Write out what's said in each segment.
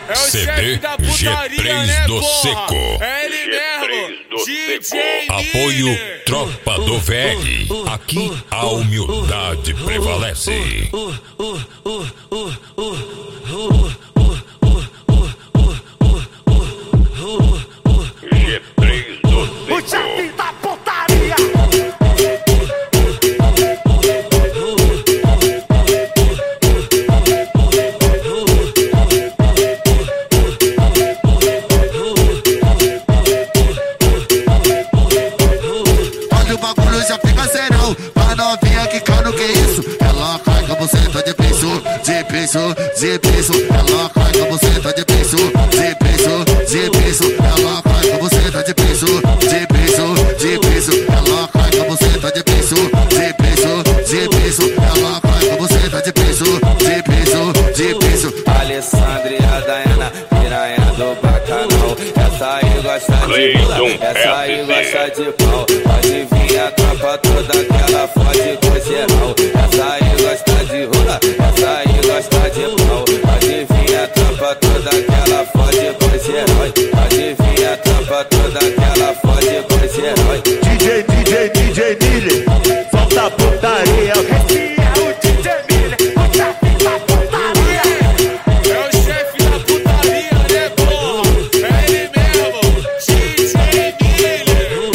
É o chefe da putaria, né, do porra? Seco. É ele mesmo, DJ Apoio Tropa do VL. Aqui a humildade prevalece. G3 do Seco. O chefe da putaria. Olha o bagulho já fica serão. Pra novinha que cai no que isso. Ela cai com a buceta de piso, de piso, de piso. Ela cai com a buceta de piso, de piso, de piso. Ela cai com a buceta de piso, de piso, de piso. Ela cai com a buceta de piso, de piso, de piso. Ela cai com a buceta de piso, de piso, de piso. Alessandra e a Dayana, piranha do bacanal. Essa aí gosta de bula, essa aí gosta de pau. Pode vir a tropa toda que ela fode com geral. Essa aí gosta de rola, essa aí gosta de pau. Pode vir a tropa toda que ela fode com geral. Pode vir a tropa toda que ela fode com geral. DJ Miller, solta a putaria. Esse é o DJ Miller, o chefe da putaria. É o chefe da putaria, né, porra? É ele mesmo, DJ Miller.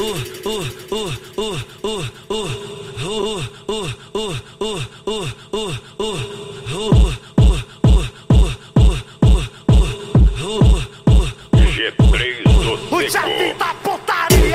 G3 do O chefe Seco. da putaria.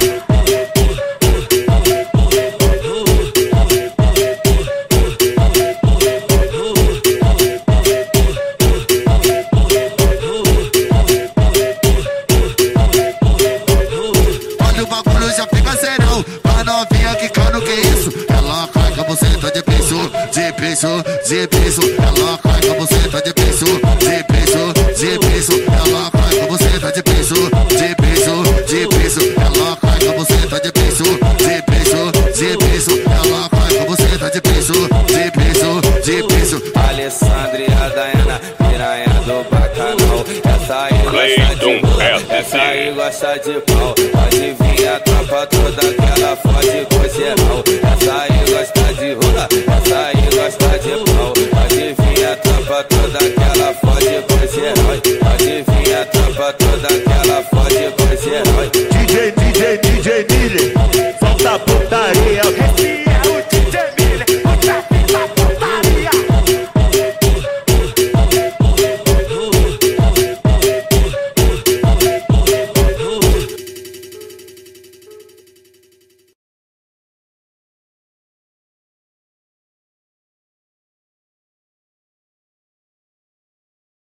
Olha o bagulho já fica serão. Pra novinha que cai no que isso. Ela cai com a buceta de piso, de piso, de piso. Ela cai com a buceta de piso, de piso, de piso. Ela cai com a buceta de piso, de piso, de piso. Ela cai com a buceta de piso, de piso, de piso. Ela cai com a buceta de piso, de piso, de piso. Alessandra e a Dayana, piranha do bacanal. Essa aí gosta de bula, essa aí gosta de pau. Pode vir a tropa toda que ela fode com geral. Essa aí gosta de rola, essa aí gosta de pau. Pode vir a tropa toda que ela fode com geral. Pode vir a tropa toda que